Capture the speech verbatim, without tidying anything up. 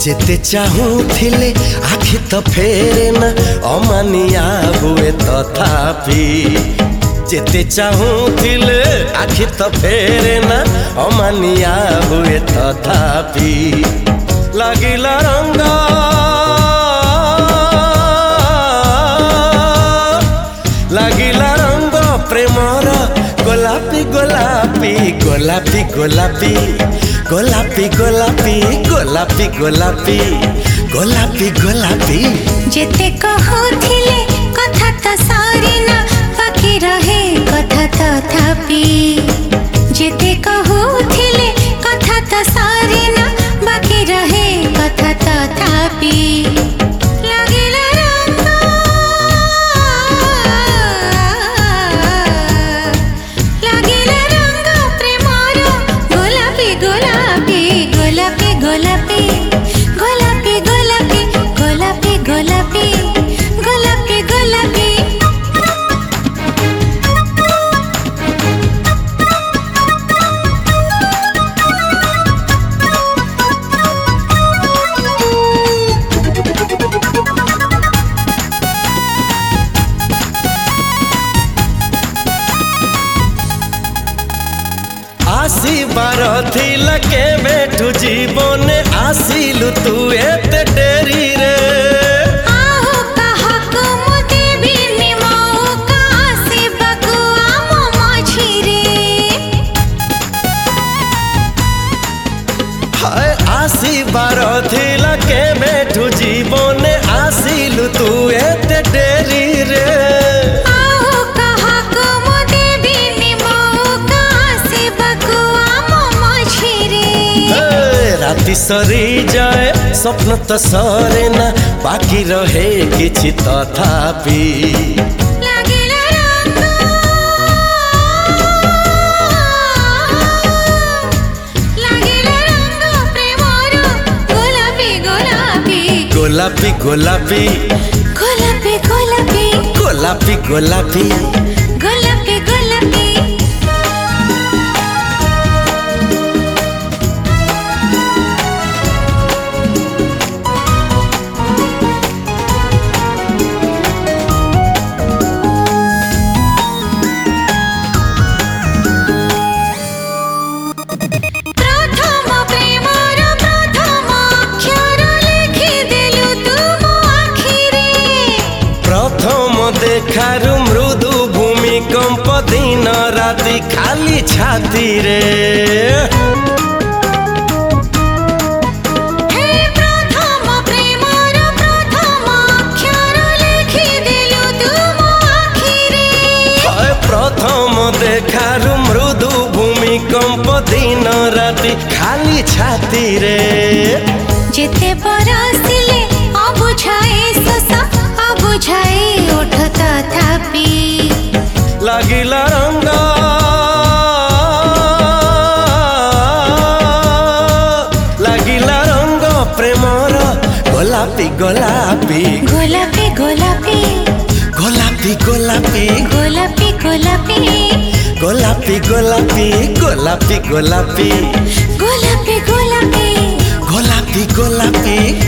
जेते चाहूथिले आखि तो फेरे ना अमानिया हुए तथापि जेते चाहूथिले आखि तो फेरे ना अमानिया हुए तथापि लागिला रंग लागिला रंग प्रेमर गोलापी गोलापी गोलापी गोलापी गोलापी गोलापी गोलापी गोलापी गोलापी गोलापी जेते कहूथिले कथा तो सारी ना बाकी रहे कथा तथापि जेते कहूथिले कथा तो सारी ना बाकी रहे कथा तथापि लागिला रंग लागिला रंग प्रेमर गोलापी गोलापी गोलापी गोलापी गोलापी गोलापी गोलापी गोलापी गोलापी गोलापी आसीबार थिला के बैठू जीवने आसिलु तू एते डेरी रे आहु काहाकु मुते बिनि मौका आसीबाकु आमो माझी रे हाय आसीबार थिला के बैठू जीवने आसिलु तू एते डेरी रे राति सरी जाए स्वप्न तो सरे ना बाकी रहे किछि तथापि लागिला रंग लागिला रंग प्रेमर गोलापी गोलापी गोलापी गोलापी गोलापी गोलापी गोलापी गोलापी गोलापी गोलापी देखारु मृदु भूमिकंप दिन राति खाली छाती रे हे प्रथम प्रेमर प्रथम अक्षर लिखि देलु तुम आखि रे हाय प्रथम देखारु मृदु भूमिकंप दिन राति खाली छाती रे जेते बरसिले अबुझाए ससा अबुझाए ओठ तथापि लागिला रंग लागिला रंग प्रेमर गोलापी गोलापी गोलापी गोलापी गोलापी गोलापी गोलापी गोलापी गोलापी गोलापी गोलापी गोलापी गोलापी गोलापी गोलापी गोलापी